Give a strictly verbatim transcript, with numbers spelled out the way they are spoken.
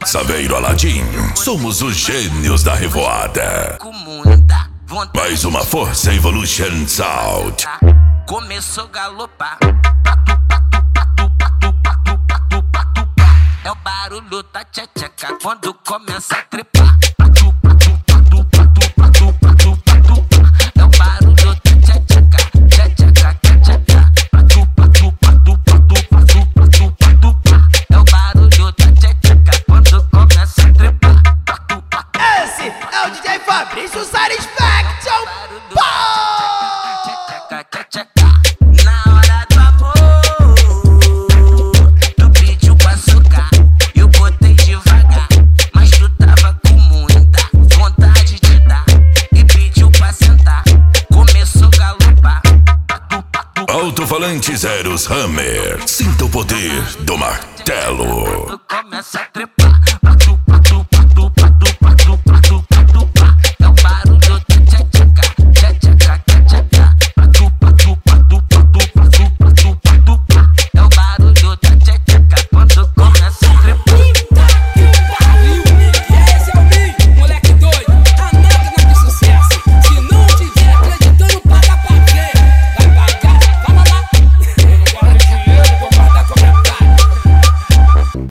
Saveiro Aladim, somos os gênios da revoada. Mais uma Força Evolution Sound. Começou a galopar. É o barulho da tcheca quando começa a trepar. É o barulho da tcheca, tcheca, tcheca. É o barulho da tcheca quando começa a trepar. Esse é o D J Fabrício Satisfaction. Na hora do amor, tu pediu com açúcar, eu botei devagar, mas tu tava com muita vontade de dar e pediu pra sentar, começou a galopar. Alto-falante Zeros Hammer, sinta o poder do martelo. Tu começa a trepar.